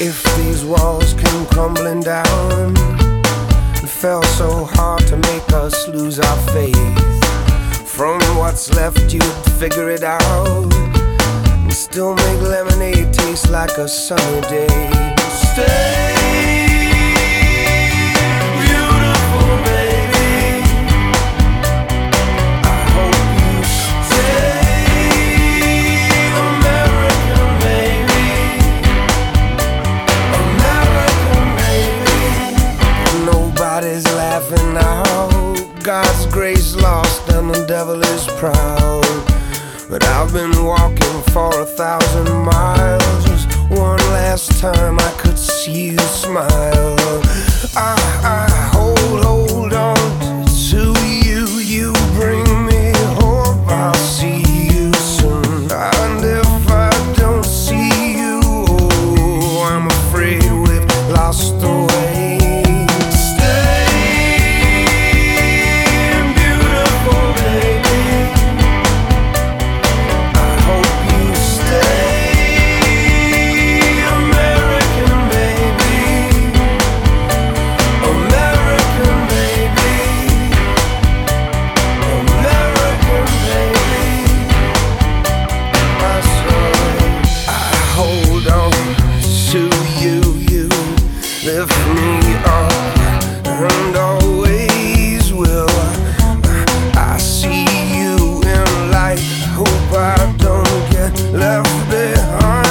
If these walls came crumbling down, it fell so hard to make us lose our faith. From what's left you'd figure it out and still make lemonade taste like a sunny day. Stay beautiful, baby. I hope you stay American, baby. American, baby. Nobody's laughing now. God's grace lost and the devil is proud. But I've been walking for 1,000 miles. Just one last time I could see you smile. I hold on to you. You bring me hope. I'll see you soon. And if I don't see you, oh, I'm afraid we've lost the way. Lift me up and always will. I see you in light. Hope I don't get left behind.